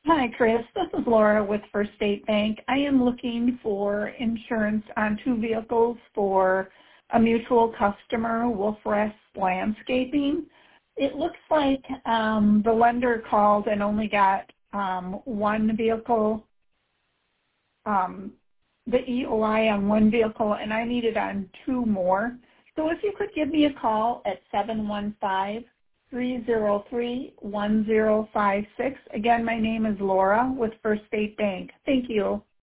Hi, Chris. This is Laura with First State Bank. I am looking for insurance on two vehicles for a mutual customer, Wolf Rest Landscaping. It looks like the lender called and only got one vehicle, the EOI on one vehicle, and I need it on two more. So if you could give me a call at 715-303-1056. Again, my name is Laura with First State Bank. Thank you.